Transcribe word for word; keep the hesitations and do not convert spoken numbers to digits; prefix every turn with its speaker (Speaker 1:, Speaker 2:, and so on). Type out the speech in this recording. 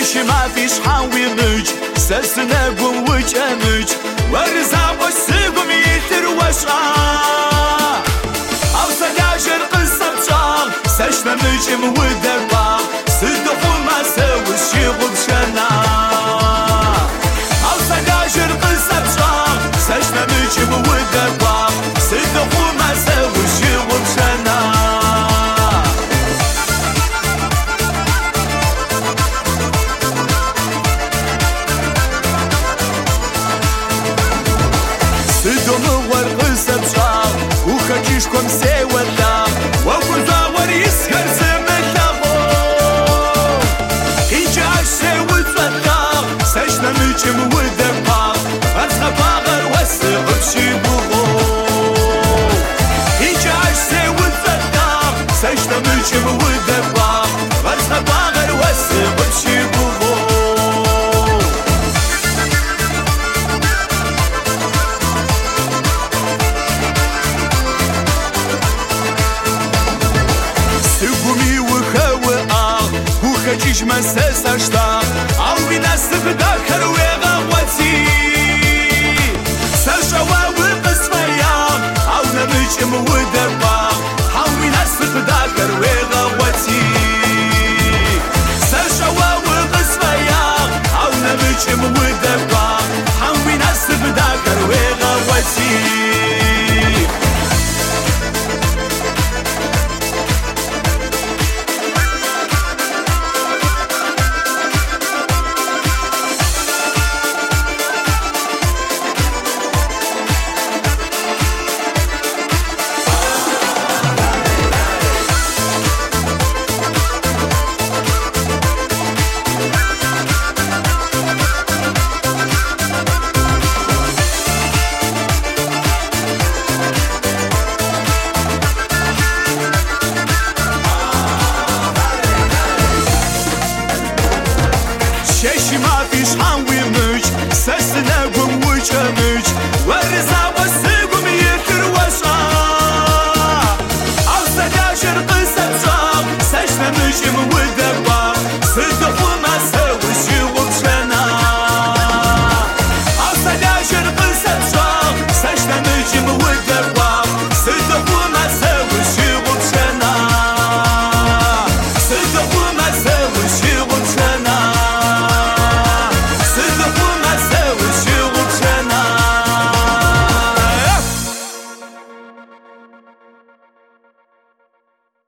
Speaker 1: شيشي ما فيش حاوي مج سرسنا قوم وجمج ورزا وسيقوم يتروشا أو سجاجر قصة بشام سشنا مجم ودربا صدقوا ما سوي الشيغل شنا أو سجاجر قصة بشام سشنا مجم ودربا صدقوا ما سوي الشيغل شنا صدقوا ورقصة بشام وخجيشكم سوى الدام وكل زاور يسهر زمتاغو إيجا عشي وتفتاغ سجنا مجم ودرباغ أرسخ باغر وسق بشيبوغو إيجا عشي وتفتاغ سجنا مجم ودرباغ أرسخ باغر وسق بشيبوغو سقومي وخواه وخجيش مساس اشتا عوي ناس تبدا كرويغا واتي سرشوا وقصفيا او نمجم ودربا عوي ناس تبدا كرويغا واتي سرشوا وقصفيا او نمجم ودربا عوي ناس تبدا كرويغا واتي شيشي ما فيش حاوي مج سرسنا قوم وجمج ورزا وسيقوم يتروشا أو سجاجر قصة بشام سجنا مجم ودربا